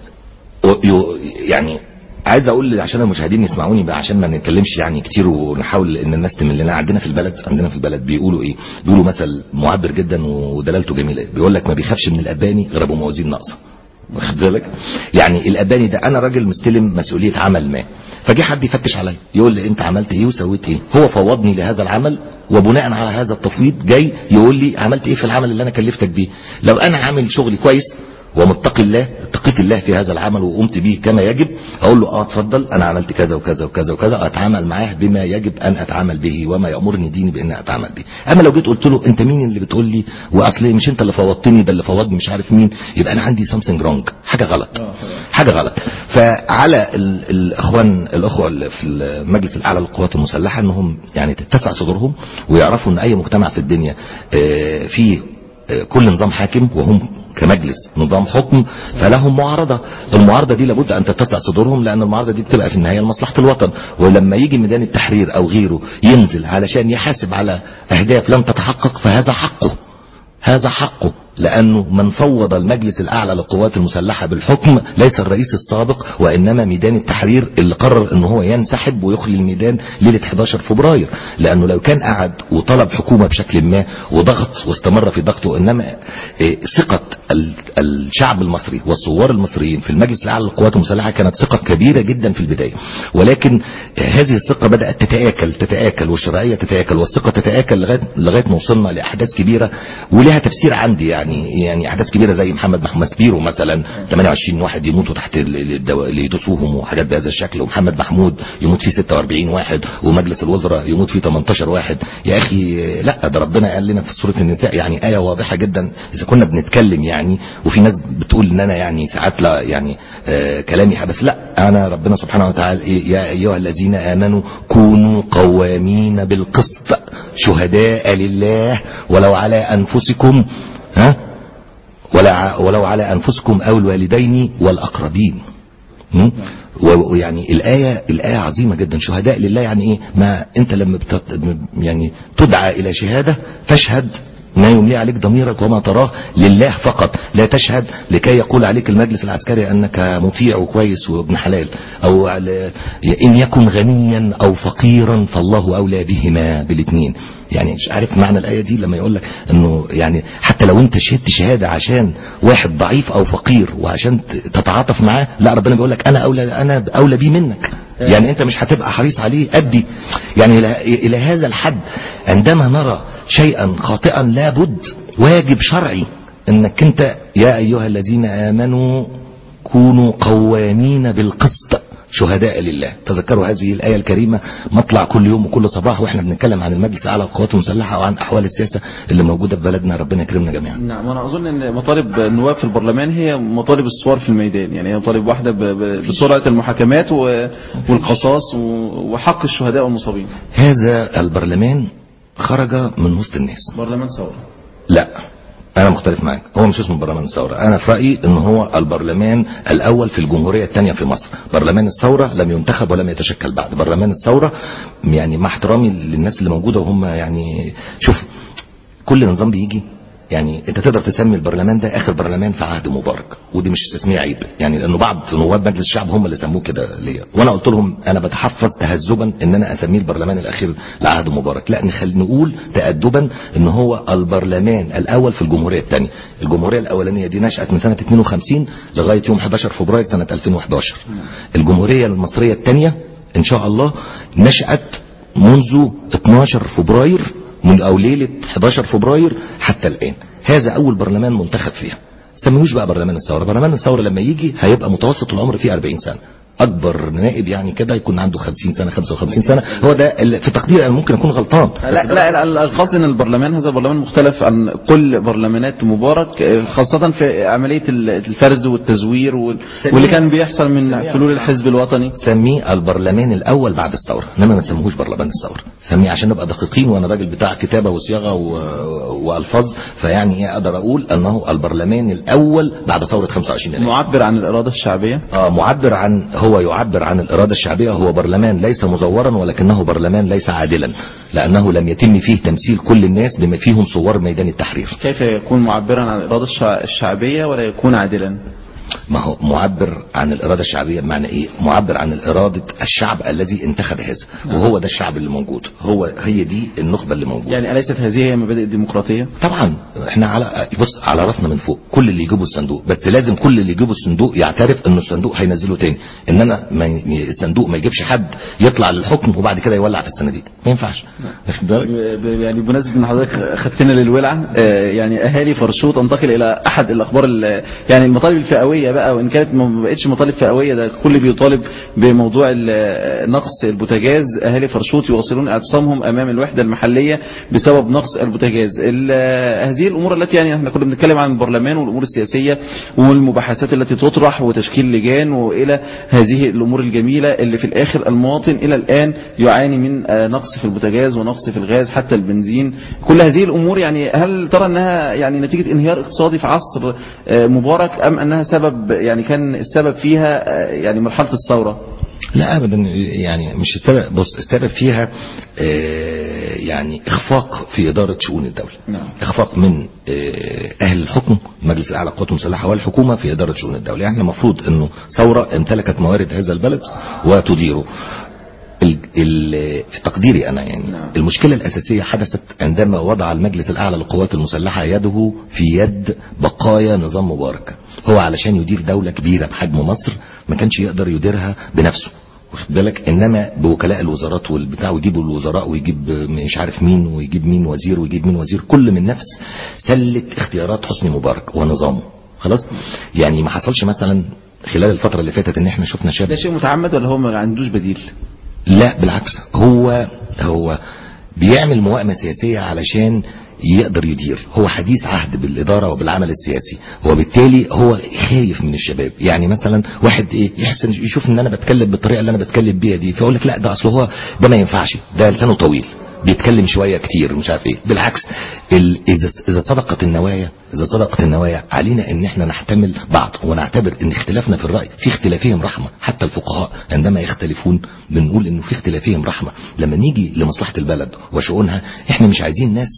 يعني عايز اقول عشان المشاهدين يسمعوني بقى، عشان ما نتكلمش يعني كتير ونحاول ان الناس تمل لنا. عندنا في البلد عندنا في البلد بيقولوا ايه؟ بيقولوا مثل معبر جدا ودلالته جميله، بيقول لك ما بيخافش من الاباني غير ابو موازين ناقصه. واخد بالك؟ يعني الاباني ده انا راجل مستلم مسؤوليه عمل ما، فجي حد يفتش عليا يقول لي انت عملت ايه وسويت ايه. هو فوضني لهذا العمل، وبناء على هذا التفويض جاي يقول لي عملت ايه في العمل اللي انا كلفتك بيه. لو انا عامل شغلي كويس ومتقي الله، اتقيت الله في هذا العمل وقمت به كما يجب، اقول له اه اتفضل انا عملت كذا وكذا وكذا وكذا، اتعامل معاه بما يجب ان اتعامل به وما يامرني ديني بان اتعامل به. اما لو جيت قلت له انت مين اللي بتقول لي واصل مش انت اللي فوضتني، ده اللي فوضني مش عارف مين، يبقى انا عندي something wrong، حاجه غلط حاجه غلط. فعلى الاخوان الاخوه اللي في المجلس الاعلى للقوات المسلحه انهم يعني تتسع صدورهم ويعرفوا ان اي مجتمع في الدنيا فيه كل نظام حاكم وهم كمجلس نظام حكم، فلهم معارضة. المعارضة دي لابد ان تتسع صدورهم، لان المعارضة دي بتبقى في النهاية لمصلحة الوطن. ولما يجي ميدان التحرير او غيره ينزل علشان يحاسب على اهداف لم تتحقق، فهذا حقه، هذا حقه، لانه من فوض المجلس الاعلى للقوات المسلحة بالحكم ليس الرئيس السابق، وانما ميدان التحرير اللي قرر ان هو ينسحب ويخلي الميدان ليلة احد عشر فبراير. لانه لو كان قعد وطلب حكومة بشكل ما وضغط واستمر في ضغطه، انما ثقة الشعب المصري والثوار المصريين في المجلس الاعلى للقوات المسلحة كانت ثقة كبيرة جدا في البداية، ولكن هذه الثقة بدأت تتآكل تتآكل والشرعية تتآكل والثقة تتآكل لغاية لغاية ما وصلنا لاحداث كبيرة ولها تفسير عندي يعني يعني يعني احداث كبيره زي محمد محمود سبيرو مثلا ثمانية وعشرين واحد يموتوا تحت اللي يدوسوهم وحاجات بهذا الشكل، ومحمد محمود يموت فيه ستة وأربعين واحد، ومجلس الوزراء يموت فيه ثمانية عشر واحد. يا اخي لا، ده ربنا قال لنا في سوره النساء يعني ايه واضحه جدا. اذا كنا بنتكلم يعني، وفي ناس بتقول ان انا يعني ساعات لا يعني آه كلامي بس لا، انا ربنا سبحانه وتعالى يا ايها الذين امنوا كونوا قوامين بالقسط شهداء لله ولو على انفسكم ها ولا ولو على انفسكم او الوالدين والاقربين. ويعني الآية الآية عظيمة جدا. شهداء لله يعني ايه؟ ما انت لما بت يعني تدعى الى شهادة فاشهد ما يملي عليك ضميرك وما تراه لله فقط، لا تشهد لكي يقول عليك المجلس العسكري انك مطيع وكويس وابن حلال، او ان يكن غنيا او فقيرا فالله اولى بهما بالاثنين. يعني مش عارف معنى الآية دي لما يقول لك انه يعني حتى لو انت شهدت شهادة عشان واحد ضعيف او فقير وعشان تتعاطف معاه، لا ربنا بيقول لك انا اولى انا اولى بيه منك. يعني انت مش هتبقى حريص عليه قدي. يعني الى هذا الحد عندما نرى شيئا خاطئا لابد واجب شرعي انك انت يا ايها الذين امنوا كونوا قوامين بالقسط شهداء لله. تذكروا هذه الآية الكريمة مطلع كل يوم وكل صباح واحنا بنتكلم عن المجلس الأعلى للقوات المسلحة وعن أحوال السياسة اللي موجودة في بلدنا. ربنا يكرمنا جميعا.
نعم، وانا اظن ان مطالب النواب في البرلمان هي مطالب الثوار في الميدان، يعني هي مطالب واحدة بسرعة المحاكمات والقصاص وحق الشهداء والمصابين.
هذا البرلمان خرج من وسط الناس.
برلمان ثورة؟
لا، انا مختلف معاك. هو مش اسمه برلمان الثورة. انا في رأيي ان هو البرلمان الاول في الجمهورية الثانية في مصر. برلمان الثورة لم ينتخب ولم يتشكل بعد. برلمان الثورة يعني مع احترامي للناس اللي موجودة وهم يعني، شوف كل نظام بيجي يعني انت تقدر تسمي البرلمان ده اخر برلمان في عهد مبارك، ودي مش تسميه عيب يعني، لانه بعض نواب مجلس الشعب هم اللي سموه كده ليا، وانا قلت لهم انا بتحفظ تهذبا ان انا اسميه البرلمان الاخير لعهد مبارك. لا، نخلي نقول تأدبا ان هو البرلمان الاول في الجمهورية الثانية. الجمهورية الاولانية دي نشأت من سنة اثنين وخمسين لغاية يوم احد عشر فبراير سنة ألفين وأحد عشر. الجمهورية المصرية الثانية ان شاء الله نشأت منذ اثناشر فبراير من او ليلة احد عشر فبراير حتى الان. هذا اول برلمان منتخب فيها. سميهوش بقى برلمان الثورة. برلمان الثورة لما يجي هيبقى متوسط العمر فيه أربعين سنة. اكبر نائب يعني كده يكون عنده خمسين سنة خمسة وخمسين سنة. هو ده في تقديري، انا ممكن اكون غلطان.
لا لا لا، القصد ان البرلمان هذا برلمان مختلف عن كل برلمانات مبارك، خاصة في عملية الفرز والتزوير واللي كان بيحصل من فلول الحزب الوطني.
سميه البرلمان الاول بعد الثورة، انما ما تسموهوش برلمان الثورة. سميه عشان نبقى دقيقين، وانا راجل بتاع كتابة وصياغة والفاظ، فيعني ايه اقدر اقول انه البرلمان الاول بعد ثورة خمسة وعشرين يناير.
معبر عن الإرادة الشعبية.
اه معبر عن هو يعبر عن الإرادة الشعبية. هو برلمان ليس مزورا ولكنه برلمان ليس عادلا، لأنه لم يتم فيه تمثيل كل الناس بما فيهم ثوار ميدان التحرير.
كيف يكون معبرا عن الإرادة الشعبية ولا يكون عادلا؟
ما هو معبر عن الإرادة الشعبية بمعنى ايه؟ معبر عن الإرادة الشعب الذي انتخب هذا، وهو ده الشعب اللي موجود، هو هي دي النخبة اللي موجودة.
يعني أليست هذه هي مبادئ الديمقراطية؟
طبعا احنا على بص على راسنا من فوق كل اللي يجيبوا الصندوق، بس لازم كل اللي يجيبوا الصندوق يعترف انه الصندوق هينزله تاني، انما ما الصندوق ما يجيبش حد يطلع للحكم وبعد كده يولع في الصناديق، ما ينفعش.
يعني بمناسبة ان حضرتك خدتنا للولعة، يعني اهالي فرشوط، انتقل الى احد الاخبار يعني المطالب الفئوية بقى، وان كانت ما بقتش مطالب فئوية، ده كل بيطالب بموضوع نقص البوتاجاز. اهالي فرشوط يواصلون اعتصامهم امام الوحدة المحلية بسبب نقص البوتاجاز. هذه الامور التي يعني احنا كنا بنتكلم عن البرلمان والامور السياسية والمباحثات التي تطرح وتشكيل لجان والى هذه الامور الجميلة اللي في الاخر المواطن الى الان يعاني من نقص في البوتاجاز ونقص في الغاز حتى البنزين. كل هذه الامور يعني هل ترى انها يعني نتيجة انهيار اقتصادي في عصر مبارك، ام انها سبب يعني كان السبب فيها يعني مرحلة الثورة؟
لا ابدا، يعني مش السبب. بص السبب فيها آه يعني اخفاق في اداره شؤون الدوله. نعم. اخفاق من آه اهل الحكم، مجلس الاعلى للقوات المسلحه والحكومه في اداره شؤون الدوله. يعني المفروض انه ثوره امتلكت موارد هذا البلد وتديره. ال ال في تقديري انا يعني نعم. المشكله الاساسيه حدثت عندما وضع المجلس الاعلى للقوات المسلحه يده في يد بقايا نظام مبارك. هو علشان يدير دوله كبيره بحجم مصر ما كانش يقدر يديرها بنفسه، واخد بالك، انما بوكلاء الوزارات والبتاع، ويجيبوا الوزراء ويجيب مش عارف مين ويجيب مين وزير ويجيب مين وزير، كل من نفس سلة اختيارات حسني مبارك ونظامه. خلاص، يعني ما حصلش مثلا خلال الفترة اللي فاتت ان احنا شفنا شاب.
ده شيء متعمد ولا هو ما عندوش بديل؟
لا بالعكس، هو هو بيعمل موائمة سياسية علشان يقدر يدير. هو حديث عهد بالإدارة وبالعمل السياسي، وبالتالي هو خايف من الشباب. يعني مثلا واحد ايه يحسن يشوف ان انا بتكلم بالطريقة اللي انا بتكلم بيها دي، فيقول لك لا ده اصله هو ده ما ينفعش، ده لسانه طويل بيتكلم شوية كتير مش عارف ايه. بالعكس، اذا اذا صدقت النوايا اذا صدقت النوايا علينا ان احنا نحتمل بعض، ونعتبر ان اختلافنا في الرأي في اختلافهم رحمة. حتى الفقهاء عندما يختلفون بنقول انه في اختلافهم رحمة. لما نيجي لمصلحة البلد وشؤونها، احنا مش عايزين ناس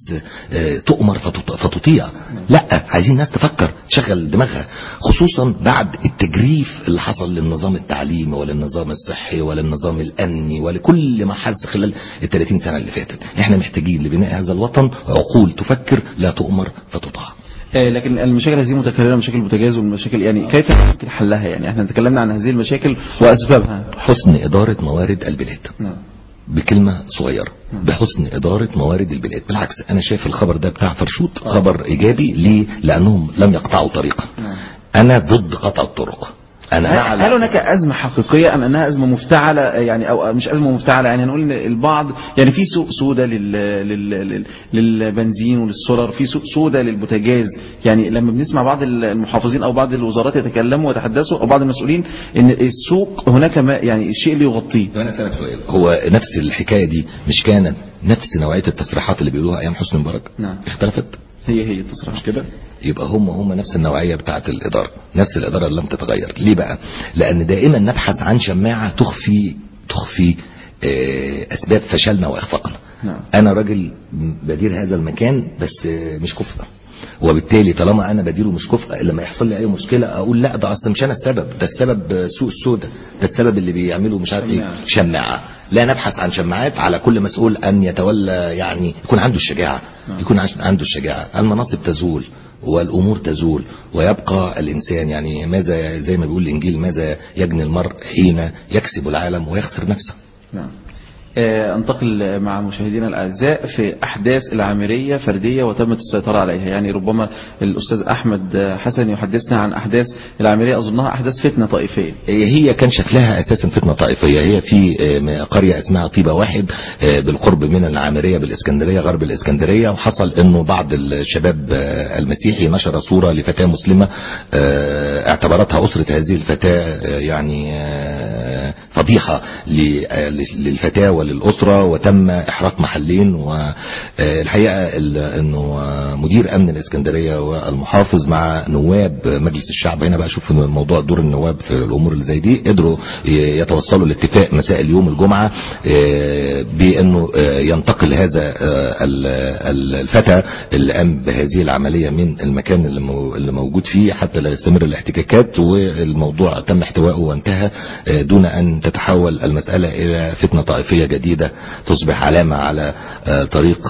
تؤمر فتطيع، لا، عايزين ناس تفكر تشغل دماغها، خصوصا بعد التجريف اللي حصل للنظام التعليمي وللنظام الصحي وللنظام الامني ولكل ما حدث خلال الثلاثين سنة اللي فاتت. احنا محتاجين لبناء هذا الوطن عقول تفكر لا تؤمر فتطاع.
لكن المشاكل هذه متكررة، مشاكل البوتاجاز والمشاكل، يعني كيف يمكن حلها؟ يعني احنا تكلمنا عن هذه المشاكل واسبابها.
حسن إدارة موارد البلاد. نعم. بكلمة صغيرة، بحسن إدارة موارد البلاد. بالعكس أنا شايف الخبر ده بتاع فرشوت خبر إيجابي. ليه؟ لأنهم لم يقطعوا طريقا. أنا ضد قطع الطرق.
أنا هل, هل هناك أزمة حقيقية أم أنها أزمة مفتعلة؟ يعني أو مش أزمة مفتعلة، يعني هنقول إن البعض يعني في سوق سودة لل... لل... للبنزين وللسولر، في سوق سودة للبوتاجاز. يعني لما بنسمع بعض المحافظين أو بعض الوزارات يتكلموا ويتحدثوا أو بعض المسؤولين إن السوق هناك ما يعني الشيء اللي يغطيه.
أنا أسألك سؤال، هو نفس الحكاية دي مش كانت نفس نوعية التصريحات اللي بيقولوها أيام حسني مبارك؟
نعم.
اختلفت؟
هي هي التصريح مش كده؟
يبقى هم هم نفس النوعية بتاعت الإدارة، نفس الإدارة اللي لم تتغير. ليه بقى؟ لأن دائما نبحث عن شماعة تخفي تخفي أسباب فشلنا وإخفاقنا. نعم. أنا راجل بدير هذا المكان بس مش كفء، وبالتالي طالما انا بديره مش كفء، لما يحصل لي اي مشكله اقول لا ده اصلا مش انا السبب، ده السبب سوق السودة، ده السبب اللي بيعملوا مش عارف ايه شماعه. لا نبحث عن شماعات، على كل مسؤول ان يتولى، يعني يكون عنده الشجاعه، يكون عنده الشجاعه. المناصب تزول والامور تزول ويبقى الانسان، يعني ماذا زي ما بيقول الانجيل، ماذا يجني المرء حين يكسب العالم ويخسر نفسه.
نعم. انتقل مع مشاهدينا الأعزاء في أحداث العامرية فردية وتمت السيطرة عليها. يعني ربما الأستاذ أحمد حسن يحدثنا عن أحداث العامرية، أظنها أحداث فتنة طائفية.
هي كان شكلها أساسا فتنة طائفية. هي في قرية اسمها طيبة واحد بالقرب من العامرية بالإسكندرية، غرب الإسكندرية، وحصل أنه بعض الشباب المسيحي نشر صورة لفتاة مسلمة اعتبرتها أسرة هذه الفتاة يعني فضيحة للفتاة وللأسرة، وتم إحراق محلين. والحقيقة أنه مدير أمن الإسكندرية والمحافظ مع نواب مجلس الشعب، هنا بقى شوف الموضوع دور النواب في الأمور اللي زي دي، قدروا يتوصلوا لاتفاق مساء اليوم الجمعة بأنه ينتقل هذا الفتى اللي قام بهذه العملية من المكان اللي موجود فيه حتى لا يستمر الاحتكاكات، والموضوع تم احتوائه وانتهى دون أن تتحول المسألة إلى فتنة طائفية جديدة تصبح علامة على طريق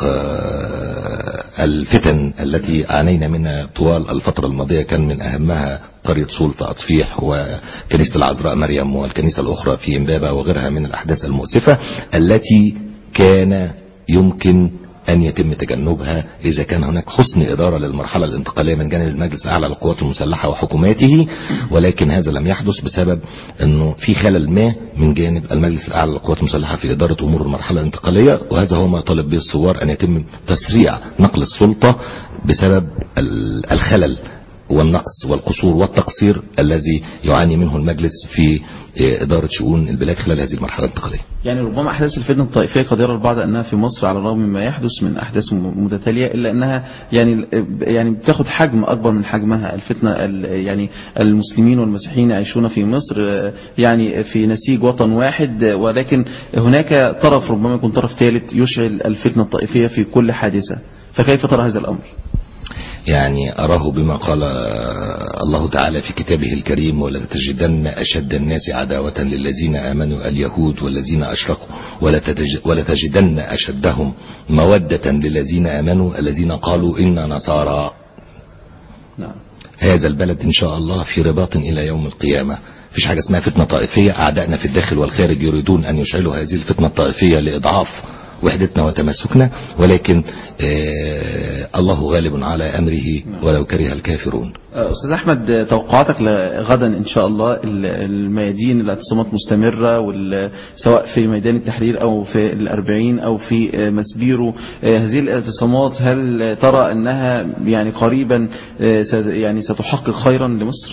الفتن التي عانينا منها طوال الفترة الماضية. كان من أهمها قرية صول في أطفيح، وكنيسة العذراء مريم، والكنيسة الأخرى في إمبابة، وغيرها من الأحداث المؤسفة التي كان يمكن أن يتم تجنبها إذا كان هناك حسن إدارة للمرحلة الانتقالية من جانب المجلس الأعلى للقوات المسلحة وحكوماته. ولكن هذا لم يحدث بسبب أنه في خلل ما من جانب المجلس الأعلى للقوات المسلحة في إدارة أمور المرحلة الانتقالية، وهذا هو ما طالب به الثوار، أن يتم تسريع نقل السلطة بسبب الخلل والنقص والقصور والتقصير الذي يعاني منه المجلس في إدارة شؤون البلاد خلال هذه المرحلة الانتقالية.
يعني ربما أحداث الفتنة الطائفية قد يرى البعض أنها في مصر على الرغم مما يحدث من أحداث متتالية، إلا أنها يعني يعني بتاخد حجم أكبر من حجمها. الفتنة يعني المسلمين والمسيحيين يعيشون في مصر يعني في نسيج وطن واحد، ولكن هناك طرف ربما يكون طرف ثالث يشعل الفتنة الطائفية في كل حادثة. فكيف ترى هذا الأمر؟
يعني أراه بما قال الله تعالى في كتابه الكريم: ولتجدن أشد الناس عداوة للذين آمنوا اليهود والذين أشركوا ولتجدن أشدهم مودة للذين آمنوا الذين قالوا إنا نصارى.
نعم.
هذا البلد ان شاء الله في رباط الى يوم القيامة. مفيش حاجة اسمها فتنة طائفية. اعدائنا في الداخل والخارج يريدون ان يشعلوا هذه الفتنة الطائفية لاضعاف وحدتنا وتماسكنا، ولكن آه الله غالب على امره ولو كره الكافرون.
أستاذ أحمد، توقعاتك لغدا إن شاء الله الميادين الاعتصامات مستمرة، سواء في ميدان التحرير أو في الأربعين أو في مسبيرو، هذه الاعتصامات هل ترى أنها يعني قريبا يعني ستحقق خيرا لمصر؟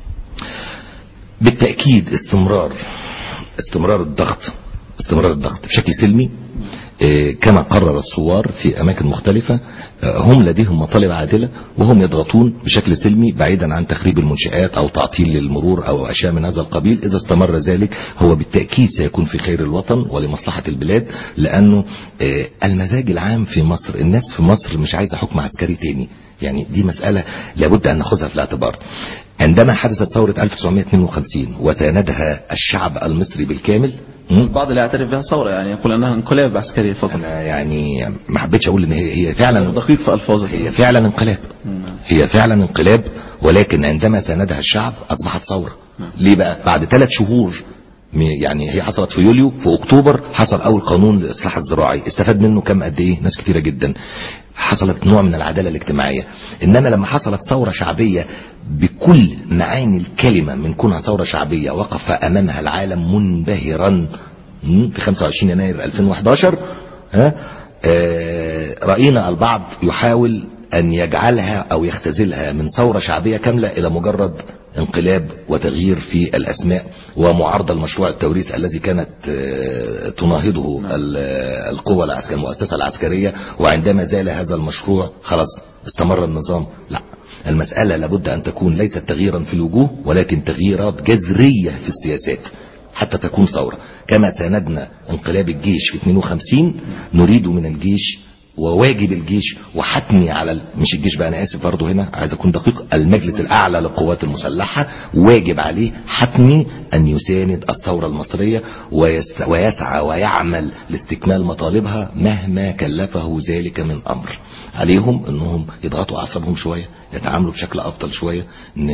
بالتأكيد استمرار استمرار الضغط استمرار الضغط بشكل سلمي كما قرر الثوار في أماكن مختلفة. هم لديهم مطالب عادلة وهم يضغطون بشكل سلمي بعيدا عن تخريب المنشآت أو تعطيل للمرور أو أشياء من هذا القبيل. إذا استمر ذلك هو بالتأكيد سيكون في خير الوطن ولمصلحة البلاد، لأنه المزاج العام في مصر، الناس في مصر مش عايزة حكم عسكري تاني. يعني دي مسألة لابد أن نأخذها في الاعتبار. عندما حدثت ثورة ألف وتسعمائة واثنين وخمسين وساندها الشعب المصري بالكامل،
البعض لا يعترف بها ثورة، يعني يقول أنها انقلاب عسكري فقط.
أنا يعني ما حبيتش أقول إن هي هي فعلا
دقيق في ألفاظك.
هي فعلا انقلاب هي فعلا انقلاب ولكن عندما ساندها الشعب أصبحت ثورة. ليه بقى؟ بعد ثلاث شهور، يعني هي حصلت في يوليو، في أكتوبر حصل أول قانون للإصلاح الزراعي، استفاد منه كم قد إيه؟ ناس كتيرة جدا. حصلت نوع من العدالة الاجتماعية. إنما لما حصلت ثورة شعبية بكل معاني الكلمة من كونها ثورة شعبية وقف أمامها العالم منبهرا في خمسة وعشرين يناير ألفين وأحد عشر، ها آه رأينا البعض يحاول أن يجعلها أو يختزلها من ثورة شعبية كاملة إلى مجرد انقلاب وتغيير في الأسماء ومعارضة المشروع التوريث الذي كانت تناهضه القوة العسكرية المؤسسة العسكرية. وعندما زال هذا المشروع خلاص استمر النظام. لا، المسألة لابد أن تكون ليست تغييرا في الوجوه ولكن تغييرات جذرية في السياسات حتى تكون ثورة. كما ساندنا انقلاب الجيش في اثنين وخمسين نريد من الجيش وواجب الجيش وحتمي على مش الجيش بقى، انا اسف برضه هنا عايز اكون دقيق، المجلس الاعلى للقوات المسلحه واجب عليه حتمي ان يساند الثوره المصريه ويست ويسعى ويعمل لاستكمال مطالبها مهما كلفه ذلك من امر. عليهم انهم يضغطوا اعصابهم شويه، يتعاملوا بشكل افضل شويه.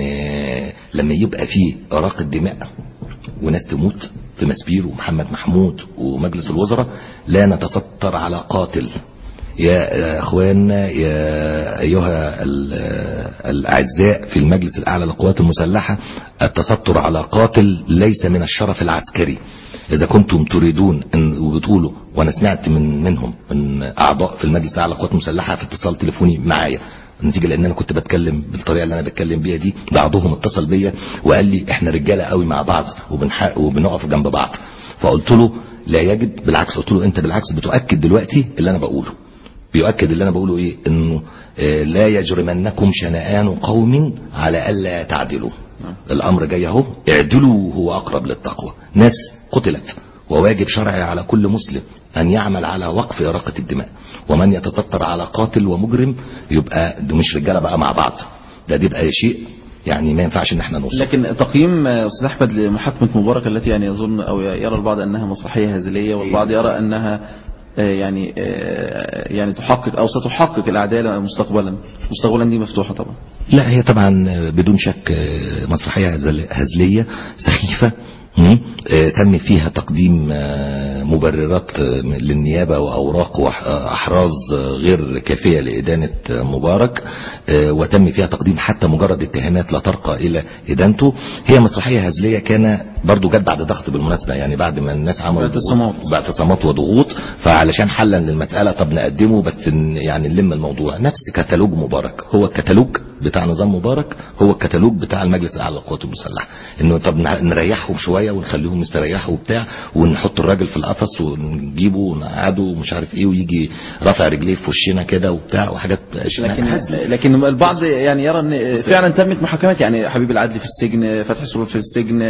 لما يبقى فيه اراقه دماء وناس تموت في مسبير ومحمد محمود ومجلس الوزراء، لا نتستر على قاتل. يا اخواننا يا ايها الاعزاء في المجلس الاعلى للقوات المسلحه، التستر على قاتل ليس من الشرف العسكري. اذا كنتم تريدون ان وبتقولوا، وانا سمعت من منهم من اعضاء في المجلس الاعلى للقوات المسلحه في اتصال تليفوني معايا نتيجه لان انا كنت بتكلم بالطريقه اللي انا بتكلم بيها دي، بعضهم اتصل بيا وقال لي احنا رجاله قوي مع بعض وبنحق وبنقف جنب بعض. فقلت له لا يجب، بالعكس قلت له انت بالعكس بتؤكد دلوقتي اللي انا بقوله. بيؤكد اللي انا بقوله ايه؟ انه اه لا يجرمنكم شنآن قوم على الا تعدلوا. الامر جاي اهو، اعدلوا هو اقرب للتقوى. ناس قتلت وواجب شرعي على كل مسلم ان يعمل على وقف اراقة الدماء. ومن يتستر على قاتل ومجرم يبقى ده مش رجاله بقى مع بعض، ده دي بقى شيء يعني ما ينفعش ان احنا نوصل.
لكن تقييم استاذ احمد لمحاكمه مبارك التي يعني يظن او يرى البعض انها مسرحيه هزليه والبعض يرى انها يعني يعني تحقق او ستحقق العداله مستقبلا. مستقبلا دي مفتوحه طبعا.
لا، هي طبعا بدون شك مسرحيه هزليه سخيفه تم فيها تقديم مبررات للنيابة وأوراق وأحراز غير كافية لإدانة مبارك، وتم فيها تقديم حتى مجرد اتهامات لا ترقى إلى إدانته. هي مسرحية هزلية كان برضو جت بعد ضغط بالمناسبة، يعني بعد ما الناس عملوا باعتصامات وضغوط، فعلشان حلا للمسألة طب نقدمه بس يعني نلم الموضوع. نفس كتالوج مبارك هو الكتالوج بتاع نظام مبارك، هو الكتالوج بتاع المجلس الأعلى للقوات المسلحة، إنه طب نريحهم شوية ونخليهم يستريحوا وبتاع ونحط الراجل في القفص ونجيبه ونقعده ومش عارف ايه ويجي رافع رجليه في وشنا كده وبتاع وحاجات.
لكن لكن البعض يعني يرى ان فعلا تمت محاكمات، يعني حبيب العدلي في السجن، فتحي سرور في السجن،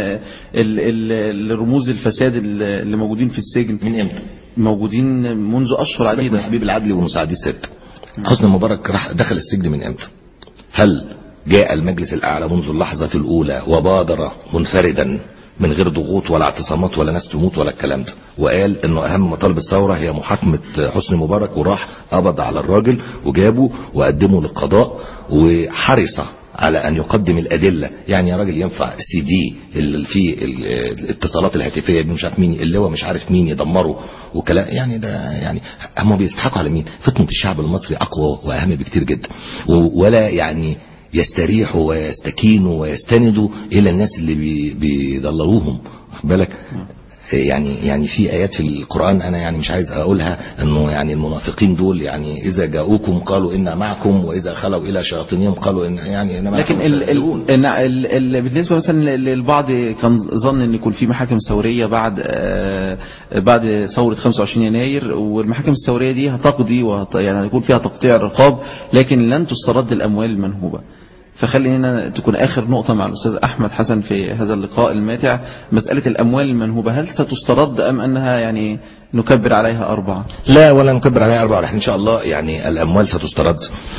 الرموز الفساد اللي موجودين في السجن
من امتى؟
موجودين منذ اشهر عديده.
حبيب العدلي ومساعديه الست. حسني مبارك راح دخل السجن من امتى؟ هل جاء المجلس الاعلى منذ اللحظه الاولى وبادر منفردا من غير ضغوط ولا اعتصامات ولا ناس تموت ولا الكلام ده وقال انه اهم مطالب الثوره هي محاكمه حسني مبارك، وراح قبض على الراجل وجابه وقدمه للقضاء وحرص على ان يقدم الادله. يعني يا راجل ينفع السي دي اللي فيه الاتصالات الهاتفيه مش عارف مين اللي هو مش عارف مين يدمره وكلام؟ يعني ده يعني هم بيضحكوا على مين؟ فطنه الشعب المصري اقوى واهم بكتير جدا، ولا يعني يستريحوا ويستكينوا ويستندوا الى الناس اللي بيضللوهم. واخد بالك؟ يعني يعني في ايات في القرآن انا يعني مش عايز اقولها، انه يعني المنافقين دول يعني اذا جاءوكم قالوا انا معكم واذا خلوا الى شياطينهم قالوا ان يعني انما
لكن ال ال ال ال بالنسبه مثلا للبعض كان ظن ان يكون في محاكم ثوريه بعد آه بعد ثوره خمسة وعشرين يناير، والمحاكم الثوريه دي هتقضي وهت يعني هيكون فيها تقطيع الرقاب، لكن لن تسترد الاموال المنهوبه. فخلينا تكون آخر نقطة مع الأستاذ أحمد حسن في هذا اللقاء الماتع، مسألة الأموال المنهوبة هل ستسترد أم أنها يعني نكبر عليها أربعة؟
لا ولا نكبر عليها أربعة، إن شاء الله يعني الأموال ستسترد.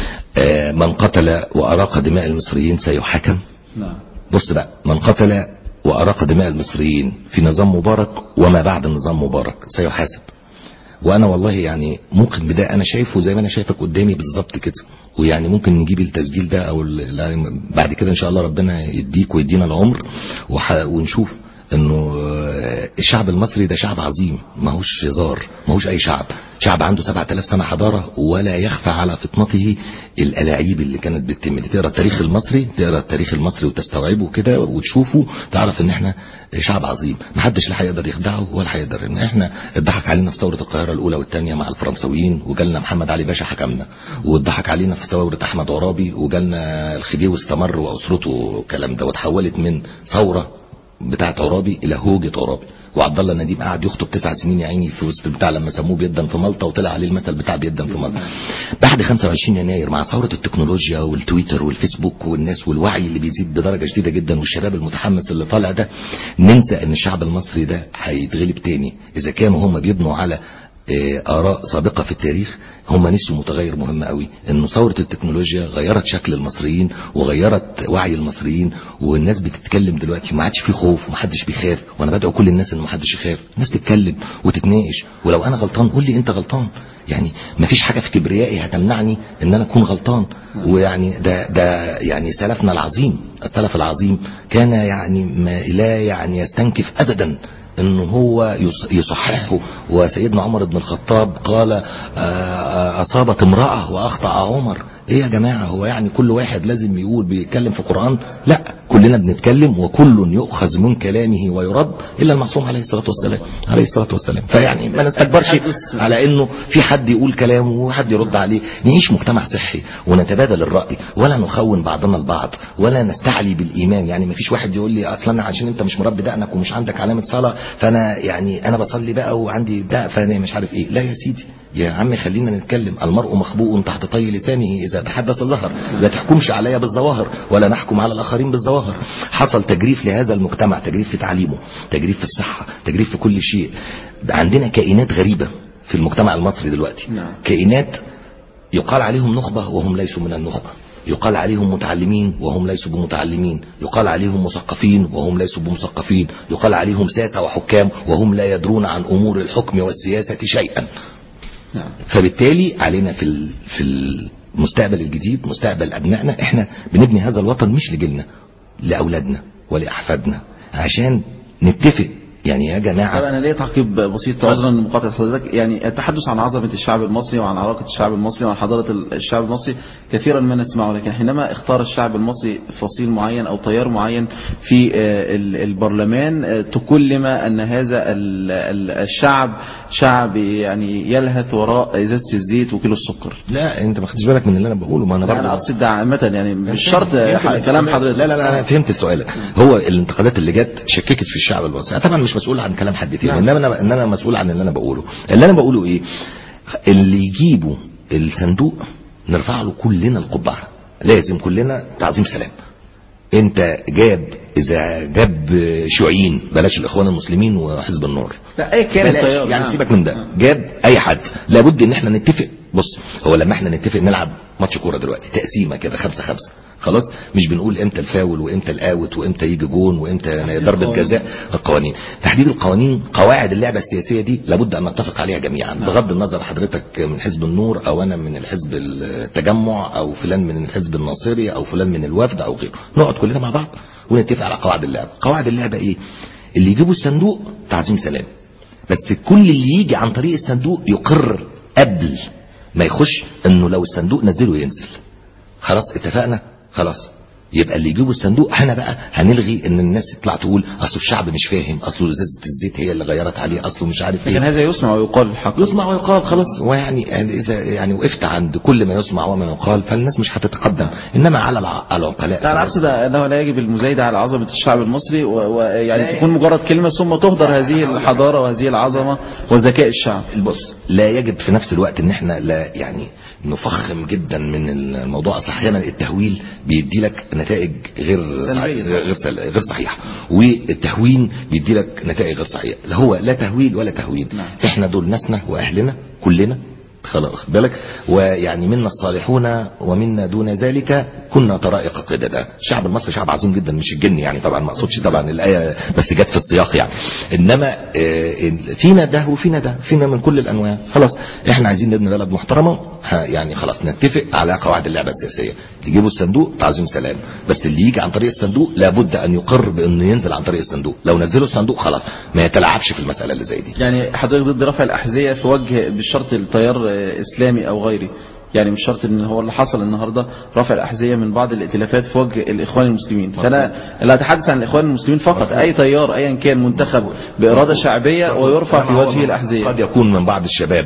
من قتل وأراق دماء المصريين سيحاكم.
نعم.
بص بقى، من قتل وأراق دماء المصريين في نظام مبارك وما بعد النظام مبارك سيحاسب. وانا والله يعني ممكن بده انا شايفه زي ما انا شايفك قدامي بالظبط كده، ويعني ممكن نجيب التسجيل ده او بعد كده ان شاء الله ربنا يديك ويدينا العمر ونشوف انه الشعب المصري ده شعب عظيم، ماهوش هزار، ماهوش اي شعب. شعب عنده سبعة آلاف سنة حضارة، ولا يخفى على فطنته الالاعيب اللي كانت بتتم. تقرا التاريخ المصري، تقرا التاريخ المصري وتستوعبه كده وتشوفه، تعرف ان احنا شعب عظيم، محدش لا هيقدر يخدعه ولا هيقدر. ان احنا اتضحك علينا في ثورة القاهرة الاولى والثانية مع الفرنسويين وجالنا محمد علي باشا حكمنا، واتضحك علينا في ثورة احمد عرابي وجالنا الخديوي استمر واسرته والكلام ده، وتحولت من ثورة بتاعت عرابي الى هوجة عرابي. وعبد الله نديم قعد يخطب تسع سنين يا عيني في وسط بتاع لما سموه بيدا في مالطا، وطلع عليه المثل بتاع بيدا في مالطا. بعد خمسة وعشرين يناير مع ثورة التكنولوجيا والتويتر والفيسبوك والناس والوعي اللي بيزيد بدرجة شديدة جدا والشباب المتحمس اللي طالع ده، ننسى ان الشعب المصري ده هيتغلب تاني. اذا كانوا هم بيبنوا على آراء سابقة في التاريخ، هم نسوا متغير مهم قوي، انه ثورة التكنولوجيا غيرت شكل المصريين وغيرت وعي المصريين، والناس بتتكلم دلوقتي وما عادش في خوف ومحدش بيخاف. وانا بدعو كل الناس ان محدش يخاف، الناس تتكلم وتتناقش، ولو انا غلطان قول لي انت غلطان. يعني مفيش حاجة في كبريائي هتمنعني ان انا اكون غلطان. ويعني ده ده يعني سلفنا العظيم، السلف العظيم كان يعني ما لا يعني يستنكف ابدا انه هو يصححه. وسيدنا عمر بن الخطاب قال اصابت امرأة واخطأ عمر. ايه يا جماعة، هو يعني كل واحد لازم يقول بيتكلم في القرآن؟ لا، كلنا بنتكلم وكل يؤخذ من كلامه ويرد الا المعصوم عليه الصلاة والسلام عليه الصلاة والسلام. فيعني ما نستكبرش على انه في حد يقول كلامه وحد يرد عليه. نعيش مجتمع صحي ونتبادل الرأي، ولا نخون بعضنا البعض، ولا نستعلي بالايمان. يعني ما فيش واحد يقول لي اصلا عشان انت مش مربي دقنك ومش عندك علامة صلاة فانا يعني انا بصلي بقى وعندي دق فانا مش عارف ايه. لا يا سيدي يا عم، خلينا نتكلم. المرء مخبوء تحت طي لسانه اذا تحدث ظهر. لا تحكمش عليا بالظواهر ولا نحكم على الاخرين بالظواهر. حصل تجريف لهذا المجتمع، تجريف في تعليمه، تجريف في الصحة، تجريف في كل شيء. عندنا كائنات غريبة في المجتمع المصري دلوقتي، كائنات يقال عليهم نخبة وهم ليسوا من النخبة، يقال عليهم متعلمين وهم ليسوا بمتعلمين، يقال عليهم مثقفين وهم ليسوا بمثقفين، يقال عليهم ساسة وحكام وهم لا يدرون عن امور الحكم والسياسة شيئا. فبالتالي علينا في في المستقبل الجديد، مستقبل ابنائنا، احنا بنبني هذا الوطن مش لجيلنا، لاولادنا ولاحفادنا، عشان نتفق. يعني يا جماعة،
طب أنا ليه تعقيب بسيط عذرا لمقاطعة حضرتك. يعني التحدث عن عظمة الشعب المصري وعن عراقة الشعب المصري وعن حضارة الشعب المصري كثيرا ما نسمعه، لكن حينما اختار الشعب المصري فصيل معين أو تيار معين في البرلمان تكلم أن هذا الشعب شعب يعني يلهث وراء إزازة الزيت وكيلو السكر.
لا أنت ما خدتش بالك من اللي أنا بقوله. ما أنا
برضه أنا أقصد ده عامة، يعني مش شرط كلام حضرتك.
لا لا لا أنا فهمت السؤال. هو الانتقادات اللي جت شككت في الشعب المصري. طبعا مش مسؤول عن كلام حد تاني، انما انا ان انا مسؤول عن اللي انا بقوله. اللي انا بقوله ايه؟ اللي يجيبوا الصندوق نرفع له كلنا القبعه، لازم كلنا تعظيم سلام. انت جاب اذا جاب شيوعيين، بلاش الاخوان المسلمين وحزب النور،
لا اي كان
يعني آه. سيبك من ده. جاب اي حد، لابد ان احنا نتفق. بص، هو لما احنا نتفق نلعب ماتش كوره دلوقتي تقسيمه كده خمسة خمسة، خلاص مش بنقول امتى الفاول وامتى الاوت وامتى يجي جون وامتى ضربه جزاء. القوانين، تحديد القوانين، قواعد اللعبه السياسيه دي لابد ان نتفق عليها جميعا، بغض النظر حضرتك من حزب النور او انا من الحزب التجمع او فلان من الحزب الناصري او فلان من الوفد او غيره، نقعد كلنا مع بعض ونتفق على قواعد اللعبه. قواعد اللعبه ايه؟ اللي يجيبوا الصندوق تعظيم سلام، بس كل اللي يجي عن طريق الصندوق يقر قبل ما يخش انه لو الصندوق نزله ينزل. خلاص اتفقنا؟ خلاص يبقى اللي يجيبوا الصندوق احنا بقى هنلغي ان الناس تطلع تقول اصل الشعب مش فاهم، اصله ازازه الزيت هي اللي غيرت عليه، اصله مش عارف ايه.
لكن هذا يسمع ويقال الحق،
يسمع ويقال خلاص. ويعني اذا يعني وقفت عند كل ما يسمع وما يقال فالناس مش هتتقدم. انما على العقلاء،
لا العكس، ده انه لا يجب المزايده على عظمه الشعب المصري، ويعني تكون مجرد كلمه ثم تهدر هذه الحضاره وهذه العظمه وذكاء الشعب.
بص، لا يجب في نفس الوقت ان احنا لا يعني نفخم جدا من الموضوع. اصل احيانا التهويل بيدي لك نتائج غير غير غير صحيحه، والتهوين بيدي لك نتائج غير صحيحه. هو لا تهويل ولا تهوين. نعم. احنا دول ناسنا واهلنا كلنا، خلاص خد بالك، ويعني منا الصالحون ومنا دون ذلك كنا طرائق قددا. الشعب المصري شعب عظيم جدا، مش الجن يعني، طبعا ما اقصدش طبعا الايه بس جت في السياق يعني، انما فينا ده وفينا ده، فينا من كل الانواع. خلاص احنا عايزين نبني بلد محترمه، يعني خلاص نتفق على قواعد اللعبه السياسيه. تجيبوا الصندوق تعظيم سلام، بس اللي يجي عن طريق الصندوق لابد ان يقر بانه ينزل عن طريق الصندوق. لو نزلوا الصندوق خلاص ما يتلاعبش في المساله اللي زي دي.
يعني حضرتك ضد رفع الاحذيه في وجه بالشرط التيار اسلامي او غيري، يعني مش شرط ان هو اللي حصل النهارده رفع الاحذيه من بعض الائتلافات في وجه الاخوان المسلمين. فانا لا اتحدث عن الاخوان المسلمين فقط، اي تيار ايا كان منتخب باراده شعبيه ويرفع في وجهه الاحذيه.
قد يكون من بعض الشباب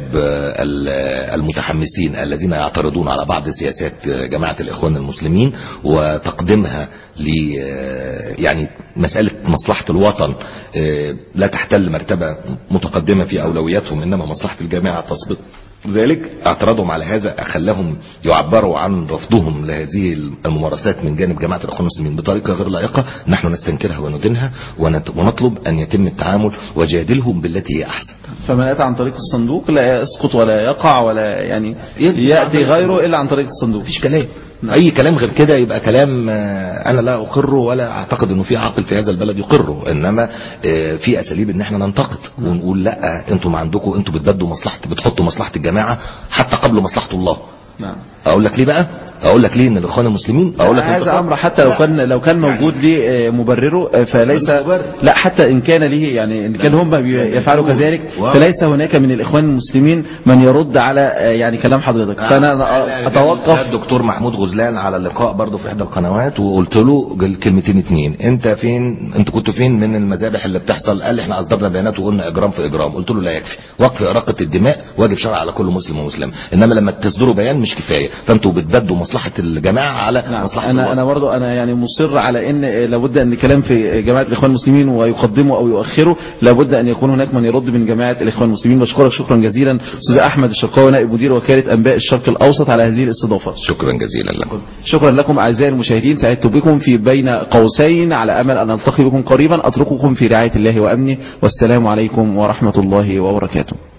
المتحمسين الذين يعترضون على بعض سياسات جماعه الاخوان المسلمين وتقديمها ل يعني مساله مصلحه الوطن لا تحتل مرتبه متقدمه في اولوياتهم، انما مصلحه الجماعه تسبق ذلك. اعتراضهم على هذا خلاهم يعبروا عن رفضهم لهذه الممارسات من جانب جماعة الإخوان المسلمين بطريقة غير لائقة. نحن نستنكرها وندينها ونطلب أن يتم التعامل وجادلهم بالتي هي أحسن.
فمن أتى عن طريق الصندوق لا يسقط ولا يقع ولا يعني يأتي غيره إلا عن طريق الصندوق.
مفيش كلام. اي كلام غير كده يبقى كلام انا لا اقره ولا اعتقد انه في عاقل في هذا البلد يقره، انما في اساليب ان احنا ننتقد ونقول لا انتوا ما عندكم، انتوا بتبدوا مصلحه، بتحطوا مصلحه الجماعه حتى قبل مصلحه الله. نعم. اقول لك ليه بقى؟ اقول لك ليه ان الاخوان المسلمين، اقول لك
هذا امر حتى لو كان لو كان موجود ليه مبرره فليس، لا حتى ان كان ليه يعني ان كان هم يفعلوا كذلك فليس هناك من الاخوان المسلمين من يرد على يعني كلام حضرتك. فانا اتوقف.
الدكتور محمود غزلان على اللقاء برضه في احدى القنوات وقلت له كلمتين اتنين، انت فين، انتوا كنتوا فين من المذابح اللي بتحصل؟ قال لي احنا اصدرنا بيانات وقلنا اجرام في اجرام. قلت له لا يكفي، وقف اراقه الدماء واجب شرعي على كل مسلم ومسلمه، انما لما تصدروا بيان مش كفايه، فانتوا بتبدوا مصلحه الجماعه على نعم. مصلحه
انا انا برضه انا يعني مصر على ان لابد ان الكلام في جماعه الاخوان المسلمين ويقدموا او يؤخروا لابد ان يكون هناك من يرد من جماعه الاخوان المسلمين. بشكرك شكرا جزيلا استاذ احمد الشرقاوي نائب مدير وكاله انباء الشرق الاوسط على هذه الاستضافه.
شكرا جزيلا لكم.
شكرا لكم اعزائي المشاهدين، سعدت بكم في بين قوسين، على امل ان نلتقي بكم قريبا. اترككم في رعايه الله وامنه، والسلام عليكم ورحمه الله وبركاته.